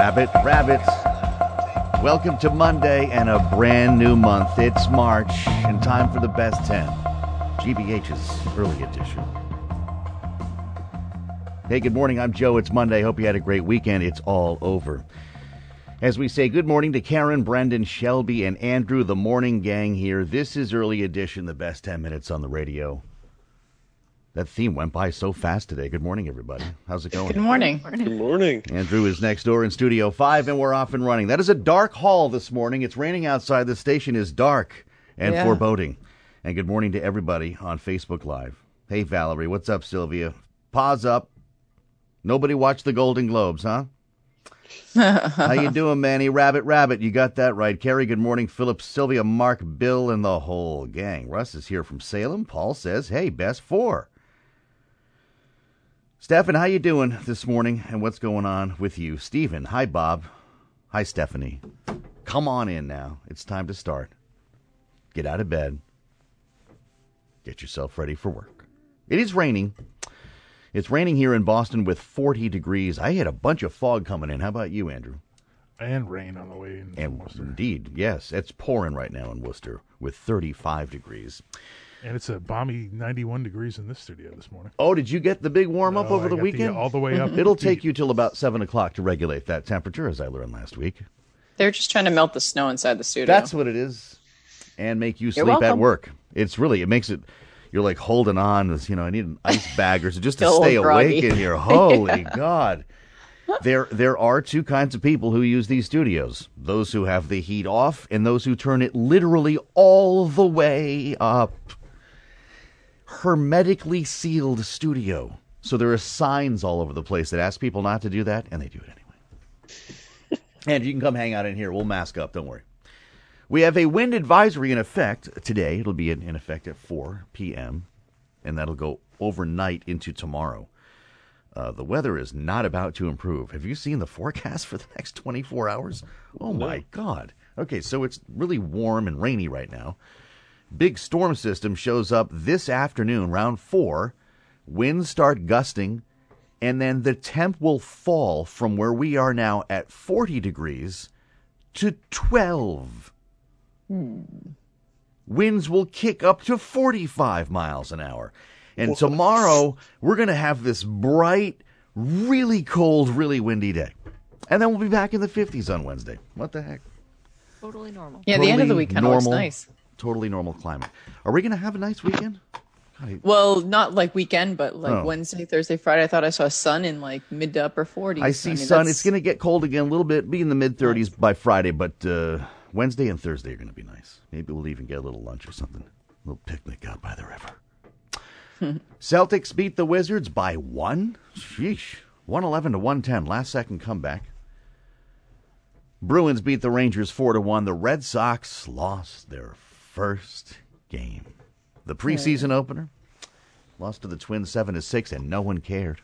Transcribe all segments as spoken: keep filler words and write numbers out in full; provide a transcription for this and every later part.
Rabbit, rabbit. Welcome to Monday and a brand new month. It's March and time for the best ten. G B H's early edition. Hey, good morning. I'm Joe. It's Monday. Hope you had a great weekend. It's all over. As we say good morning to Karen, Brendan, Shelby, and Andrew, the morning gang here. This is early edition, the best ten minutes on the radio. That theme went by so fast today. Good morning, everybody. How's it going? Good morning. Good morning. Andrew is next door in Studio five, and we're off and running. That is a dark hall this morning. It's raining outside. The station is dark and Yeah. foreboding. And good morning to everybody on Facebook Live. Hey, Valerie. What's up, Sylvia? Pause up. Nobody watched the Golden Globes, huh? How you doing, Manny? Rabbit, Rabbit. You got that right. Carrie, good morning. Philip, Sylvia, Mark, Bill, and the whole gang. Russ is here from Salem. Paul says, hey, best four. Stefan, how you doing this morning, and what's going on with you? Stephen, hi, Bob. Hi, Stephanie. Come on in now. It's time to start. Get out of bed. Get yourself ready for work. It is raining. It's raining here in Boston with forty degrees. I had a bunch of fog coming in. How about you, Andrew? And rain on the way in And Worcester. indeed, yes. It's pouring right now in Worcester with thirty-five degrees. And it's a balmy ninety-one degrees in this studio this morning. Oh, did you get the big warm up Oh, over I the got weekend? all the way up. It'll take you till about seven o'clock to regulate that temperature, as I learned last week. They're just trying to melt the snow inside the studio. That's what it is. And make you sleep at welcome. work. It's really, it makes it, you're like holding on. As, you know, I need an ice bag or so just to Feel a stay little groggy. awake in here. Holy God. There, there are two kinds of people who use these studios. Those who have the heat off and those who turn it literally all the way up. Hermetically sealed studio. So there are signs all over the place that ask people not to do that, and they do it anyway. And you can come hang out in here. We'll mask up. Don't worry. We have a wind advisory in effect today. It'll be in, in effect at four p.m., and that'll go overnight into tomorrow. Uh, the weather is not about to improve. Have you seen the forecast for the next twenty-four hours? Oh, my God. Okay, so it's really warm and rainy right now. Big storm system shows up this afternoon, round four. Winds start gusting, and then the temp will fall from where we are now at forty degrees to twelve. Hmm. Winds will kick up to forty-five miles an hour. And tomorrow, we're going to have this bright, really cold, really windy day. And then we'll be back in the fifties on Wednesday. What the heck? Totally normal. Yeah, the end of the Totally week kind of looks normal. nice. Totally normal climate. Are we going to have a nice weekend? God, Well, not like weekend, but like Oh. Wednesday, Thursday, Friday. I thought I saw sun in like mid to upper forties. I see mean, sun. that's- It's going to get cold again a little bit, be in the mid-thirties by Friday, but uh, Wednesday and Thursday are going to be nice. Maybe we'll even get a little lunch or something. A little picnic out by the river. Celtics beat the Wizards by one? Sheesh. one eleven to one ten. Last second comeback. Bruins beat the Rangers four to one. The Red Sox lost their first game. The preseason opener lost to the Twins seven to six, and no one cared.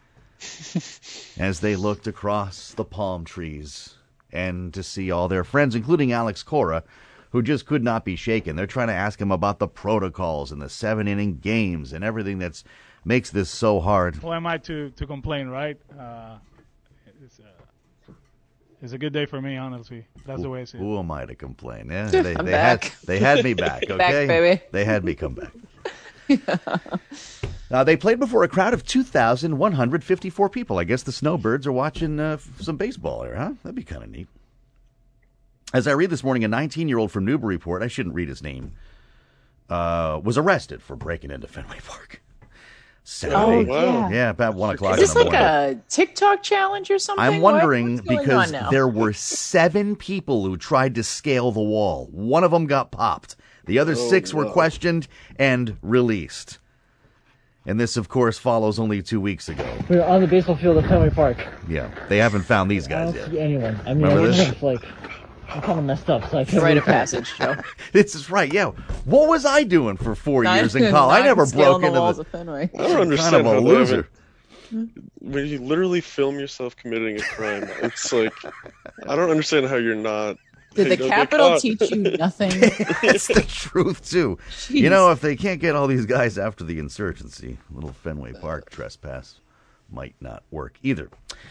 As they looked across the palm trees and to see all their friends, including Alex Cora, who just could not be shaken. They're trying to ask him about the protocols and the seven-inning games and everything that makes this so hard. Who am I to, to complain, right? Uh, it's, uh, it's a good day for me, honestly. That's the way I see it. Who am I to complain? Yeah, they, I'm they back. had they had me back. Okay, Back, baby. They had me come back. Uh, they played before a crowd of two thousand one hundred fifty-four people. I guess the Snowbirds are watching uh, some baseball here, huh? That'd be kind of neat. As I read this morning, a nineteen-year-old from Newburyport, I shouldn't read his name, uh, was arrested for breaking into Fenway Park. Saturday. Oh, wow. yeah. Yeah, about one o'clock Is this in the like morning. a TikTok challenge or something? I'm What- wondering what's going because on now? there were seven people who tried to scale the wall. One of them got popped. The other Oh, six were no. questioned and released. And this, of course, follows only two weeks ago. We were on the baseball field at Fenway Park. Yeah, they haven't found these I guys don't yet. see anyone. I mean, Remember I this? was like, I'm kind of messed up, so I can't. Rite really of passage, Joe. This is right, yeah. What was I doing for four Not- years in college? I not never scaling broke the into walls the... of Fenway. I don't Kind understand of a how they loser. haven't- when you literally film yourself committing a crime, it's like I don't understand how you're not. Did the you don't get Capitol caught. teach you nothing? It's the truth, too. You know, if they can't get all these guys after the insurgency, little Fenway Park trespass might not work either.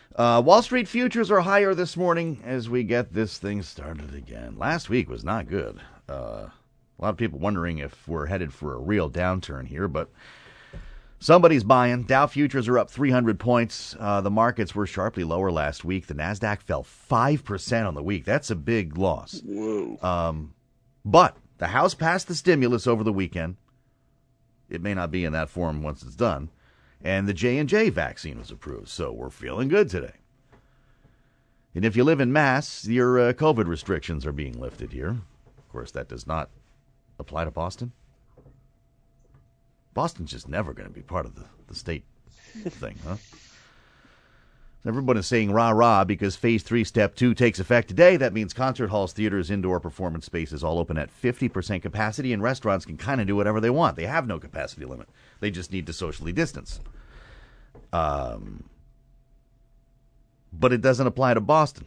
Uh, Wall Street futures are higher this morning as we get this thing started again. Last week was not good. Uh, a lot of people wondering if we're headed for a real downturn here, but somebody's buying. Dow futures are up three hundred points. Uh, the markets were sharply lower last week. The NASDAQ fell five percent on the week. That's a big loss. Whoa. Um, but the House passed the stimulus over the weekend. It may not be in that form once it's done. And the J and J vaccine was approved, so we're feeling good today. And if you live in Mass, your uh, COVID restrictions are being lifted here. Of course, that does not apply to Boston. Boston's just never going to be part of the, the state thing, huh? Everyone is saying rah-rah because Phase three, Step two takes effect today. That means concert halls, theaters, indoor performance spaces all open at fifty percent capacity, and restaurants can kind of do whatever they want. They have no capacity limit. They just need to socially distance. Um, but it doesn't apply to Boston.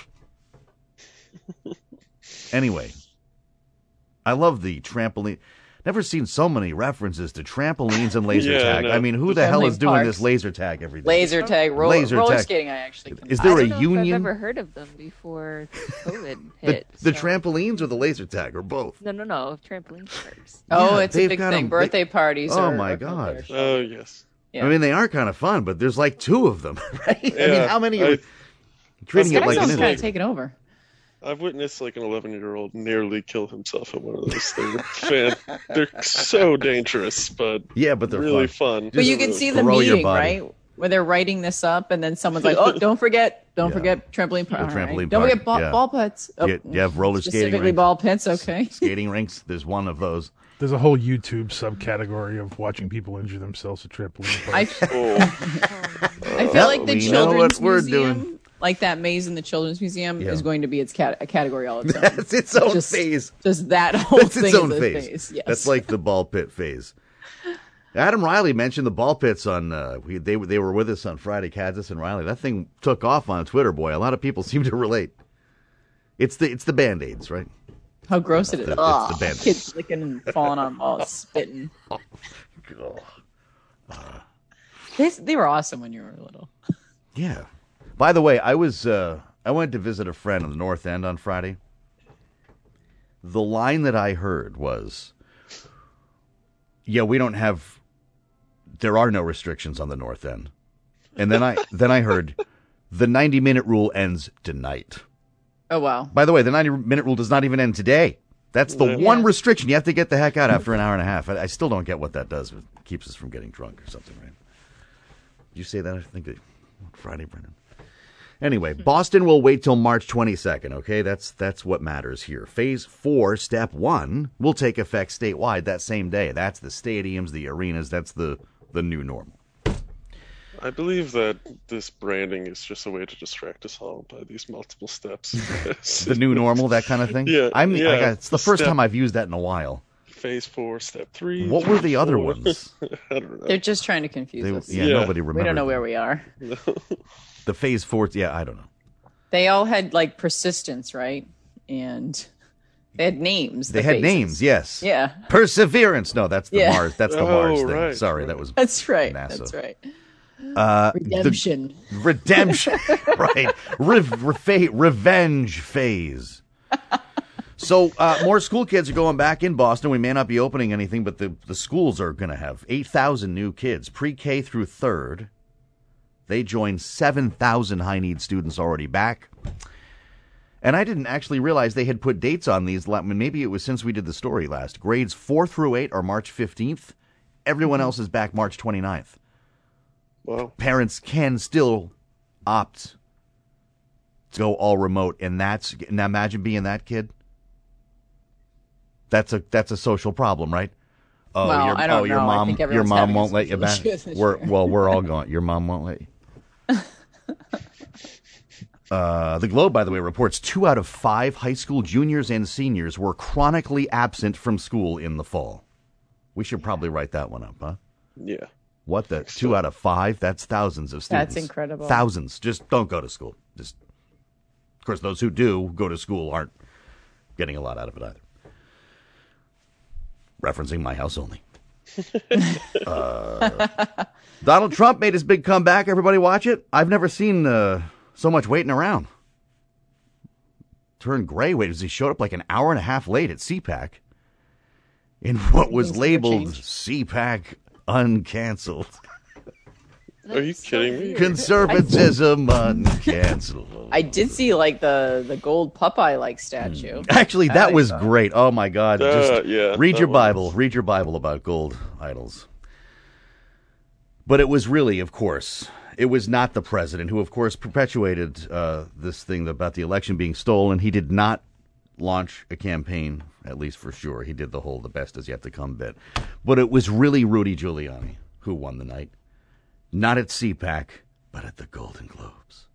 Anyway, I love the trampoline. Never seen so many references to trampolines and laser Yeah, tag. no. I mean, who the hell Only is doing parks. this laser tag every day? Laser tag, roll, Laser roller tag. skating. I actually. Is I there a don't know if union? I've ever heard of them before COVID The, hit. the so- trampolines or the laser tag or both? No, no, no. Trampoline parks. Oh, Yeah, it's a they've big got thing. 'em- they- Birthday parties. Oh, are, my are God. there. Oh, yes. Yeah. I mean, they are kind of fun, but there's like two of them, right? I mean, Yeah, how many I- are treating This it guy like an sounds kind of industry? taken over. I've witnessed like an eleven-year-old nearly kill himself at one of those. They're fan. They're so dangerous, but Yeah, but they're really fun. fun. But you Really can see fun. the throw your meeting, body. right? Where they're writing this up, and then someone's like, "Oh, don't forget, don't Yeah. forget trampoline park. The trampoline Don't park, forget ball, yeah. ball pits. Oh, You, you have roller skating specifically rinks. ball pits. Okay. Skating rinks. There's one of those. There's a whole YouTube subcategory of watching people injure themselves at trampoline I, parks. Oh, I feel Yeah, like the we know children's what we're museum, doing. like that maze in the children's museum, Yeah. is going to be its cat- a category all its own. That's its own Just- phase. Just that whole That's thing its own is a phase. phase. Yes. That's like the ball pit phase. Adam Riley mentioned the ball pits on. Uh, we, they they were with us on Friday. Kansas and Riley. That thing took off on Twitter. Boy, a lot of people seem to relate. It's the it's the Band-Aids, right? how gross it is. It's the- Ugh. it's the band- Kids licking and falling on balls, spitting. They, they were awesome when you were little. Yeah. By the way, I was uh, I went to visit a friend in the North End on Friday. The line that I heard was, "Yeah, we don't have. There are no restrictions on the North End." And then I then I heard, "The ninety minute rule ends tonight." Oh wow. By the way, the ninety minute rule does not even end today. That's the Yeah. one Yeah. restriction. You have to get the heck out after an hour and a half. I, I still don't get what that does. It keeps us from getting drunk or something, right? Did you say that? I think that Friday, Brendan. Anyway, Boston will wait till March twenty-second, okay? That's that's what matters here. Phase four, step one, will take effect statewide that same day. That's the stadiums, the arenas. That's the, the new normal. I believe that this branding is just a way to distract us all by these multiple steps. The new normal, that kind of thing? Yeah, I mean, I yeah. got, it's the first Step- time I've used that in a while. Phase four, step three. What were the other four. ones? I don't know. They're just trying to confuse They, us. yeah, Yeah. nobody remembers. We don't know where we are. The phase four, yeah, I don't know. They all had like persistence, right? And they had names. They the had phases. names, yes. Yeah, Perseverance. No, that's the Yeah. Mars. That's the Oh, Mars thing. right, Sorry, right. that was that's right. NASA. That's right. uh, Redemption. The redemption, right? Re- re- revenge phase. So uh, more school kids are going back in Boston. We may not be opening anything, but the, the schools are going to have eight thousand new kids, pre-K through third. They joined seven thousand high-need students already back. And I didn't actually realize they had put dates on these. I mean, maybe it was since we did the story last. Grades four through eight are March fifteenth. Everyone else is back March twenty-ninth. Wow. Parents can still opt to go all remote, and that's now imagine being that kid. That's a that's a social problem, right? Oh, Well, your, I don't oh, your know. I mom, think your everyone's mom having a won't let you social back. issue this We're, year. well, we're all going. Your mom won't let you. Uh, the Globe, by the way, reports two out of five high school juniors and seniors were chronically absent from school in the fall. We should probably write that one up, huh? Yeah. What the two out of five? That's thousands of students. That's incredible. Thousands. Just don't go to school. Just, of course, those who do go to school aren't getting a lot out of it either. Referencing my house only. uh, Donald Trump made his big comeback. Everybody watch it. I've never seen uh, so much waiting around. Turned gray. Wait, he showed up like an hour and a half late at C PAC in what was Things never labeled change. C PAC uncanceled. Are you kidding me? Conservatism uncanceled. I did see like the the gold Popeye like statue. Actually, that I was thought- great. Oh my God! Uh, Just yeah, read that your was- Bible. Read your Bible about gold idols. But it was really, of course, it was not the president who, of course, perpetuated uh, this thing about the election being stolen. He did not launch a campaign, at least for sure. He did the whole "the best is yet to come" bit. But it was really Rudy Giuliani who won the night. Not at C PAC, but at the Golden Globes.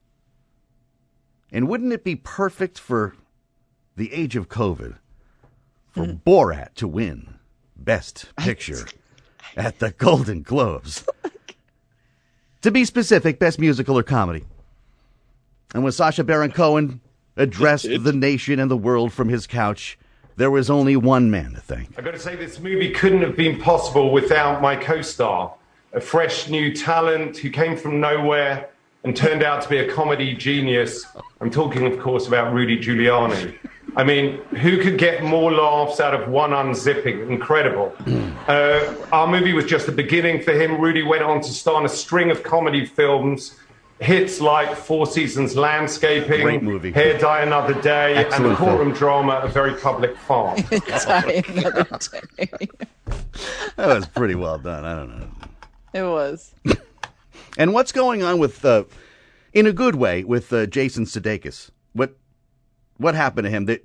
And wouldn't it be perfect for the age of COVID for Mm. Borat to win Best Picture at the Golden Globes? To be specific, Best Musical or Comedy. And when Sacha Baron Cohen addressed It- it- the nation and the world from his couch, there was only one man to thank. I've got to say, this movie couldn't have been possible without my co-star, a fresh new talent who came from nowhere and turned out to be a comedy genius. I'm talking, of course, about Rudy Giuliani. I mean, who could get more laughs out of one unzipping? Incredible. Uh, our movie was just the beginning for him. Rudy went on to star in a string of comedy films, hits like Four Seasons Landscaping, Great movie. Hair Dye Another Day, and Excellent the film. courtroom drama, A Very Public Farm. Die another day. That was pretty well done. I don't know. It was. And what's going on with, uh, in a good way, with uh, Jason Sudeikis? What what happened to him? That,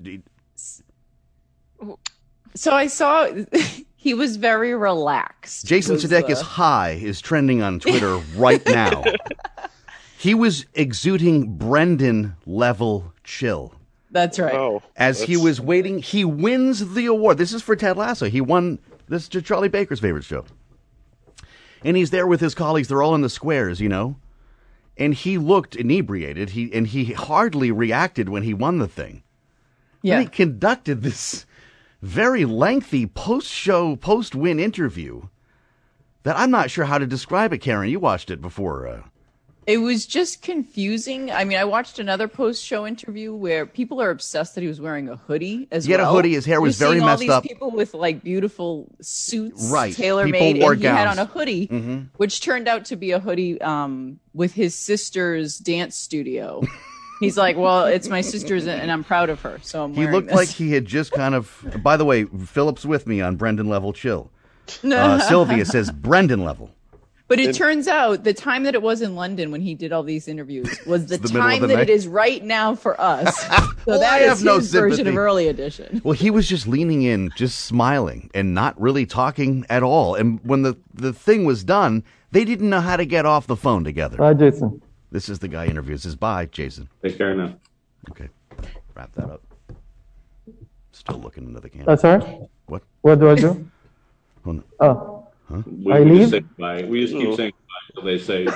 So I saw he was very relaxed. Jason was, Sudeikis uh, high is trending on Twitter right now. He was exuding Brendan level chill. That's right. Oh, As he that's- was waiting, he wins the award. This is for Ted Lasso. He won this is Charlie Baker's favorite show. And he's there with his colleagues. They're all in the squares, you know. And he looked inebriated. He and he hardly reacted when he won the thing. Yeah. And he conducted this very lengthy post-show, post-win interview that I'm not sure how to describe it, Karen. You watched it before. Uh, It was just confusing. I mean, I watched another post-show interview where people are obsessed that he was wearing a hoodie as He had a well. hoodie, his hair was You're very seeing messed all these up. People with like beautiful suits, Right. tailor-made, People wore and he had gowns. on a hoodie, Mm-hmm. which turned out to be a hoodie um, with his sister's dance studio. He's like, "Well, it's my sister's, and I'm proud of her, so I'm he wearing looked this." like he had just kind of... By the way, Philip's with me on Brendan level chill. No. Uh, Sylvia says Brendan level. But it turns out the time that it was in London when he did all these interviews was the, the middle of time the that night. it is right now for us. So Well, that I is have no his version sympathy. of early edition. Well, he was just leaning in, just smiling, and not really talking at all. And when the, the thing was done, they didn't know how to get off the phone together. Bye, Jason. This is the guy interviews. Says, bye, Jason. Take care now. Okay, wrap that up. Still looking into the camera. That's all right. What? What do I do? Oh, no. Oh. We, I we leave? just say bye. We just keep Oh. saying bye until they say.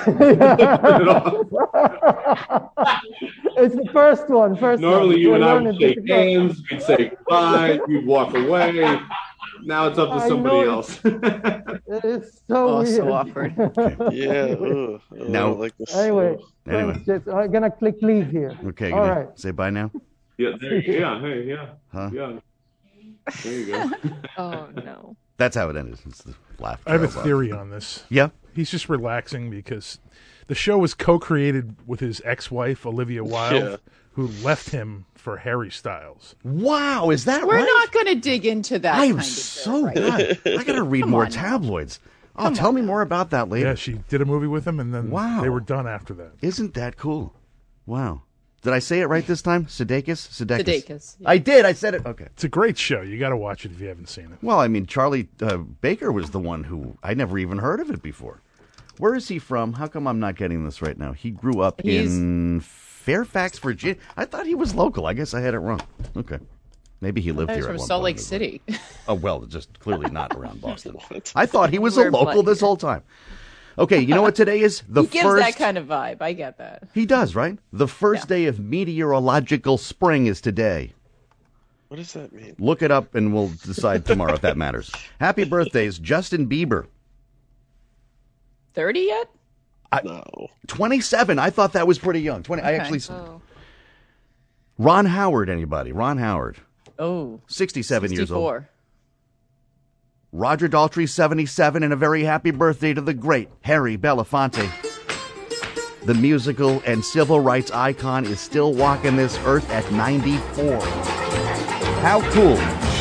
It's the first one. First Normally, one. you and I Learn would it shake difficult. hands. We'd say bye. We'd walk away. Now it's up to I somebody know else. It's so Oh, weird. so awkward. Yeah. Ugh, I Now- don't like this. Anyway, Anyway. thanks, Jason. I'm gonna click leave here. Okay, All gonna right. say bye now. yeah, there you go. Yeah, hey, yeah, Huh? yeah. There you go. Oh no. That's how it ended. It's the laugh. I have a trails off. theory on this. Yeah. He's just relaxing because the show was co-created with his ex-wife Olivia Wilde, Yeah. who left him for Harry Styles. Wow, is that We're right? not going to dig into that. I am kind of so bit, right? good. I gotta read Come more on now. tabloids. Oh, Come tell on me now. more about that later. Yeah, she did a movie with him, and then Wow. they were done after that. Isn't that cool? Wow. Did I say it right this time? Sudeikis? Sudeikis. Sudeikis, yeah. I did. I said it. Okay. It's a great show. You got to watch it if you haven't seen it. Well, I mean, Charlie uh, Baker was the one who I never even heard of it before. Where is he from? How come I'm not getting this right now? He grew up He's- in Fairfax, Virginia. I thought he was local. I guess I had it wrong. Okay. Maybe he lived That here was at from one Salt point Lake as well. City. Oh, well, just clearly not around Boston. What? I thought he was a We're local bloody- this whole time. Okay, you know what today is? The he gives first that kind of vibe. I get that. He does, right? The first Yeah. day of meteorological spring is today. What does that mean? Look it up and we'll decide tomorrow if that matters. Happy birthdays, Justin Bieber. thirty yet? I, No. twenty-seven. I thought that was pretty young. twenty. I Okay. actually. Oh. Ron Howard, anybody? Ron Howard. Oh. sixty-seven years old. sixty-four. Roger Daltrey, seventy-seven, and a very happy birthday to the great Harry Belafonte. The musical and civil rights icon is still walking this earth at ninety-four. How cool.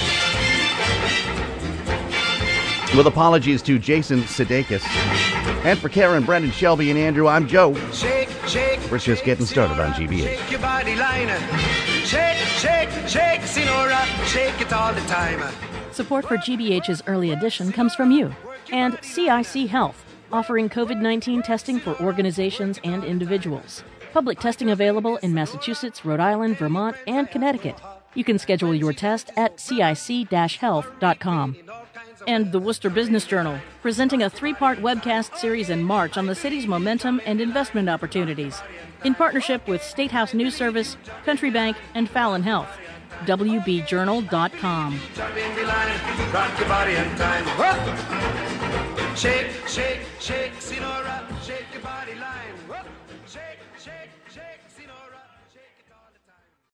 With apologies to Jason Sudeikis. And for Karen, Brendan, Shelby, and Andrew, I'm Joe. Shake, shake. We're just getting started on G B H. Shake your body liner. Shake, shake, shake, Sinora. Shake it all the time. Support for G B H's early edition comes from you and C I C Health, offering COVID nineteen testing for organizations and individuals. Public testing available in Massachusetts, Rhode Island, Vermont, and Connecticut. You can schedule your test at cic dash health dot com. And the Worcester Business Journal, presenting a three-part webcast series in March on the city's momentum and investment opportunities, in partnership with State House News Service, Country Bank, and Fallon Health. W B journal dot com. Jump in the line, rock your body in time. Whoop. Shake, shake, shake, Sinora. Shake.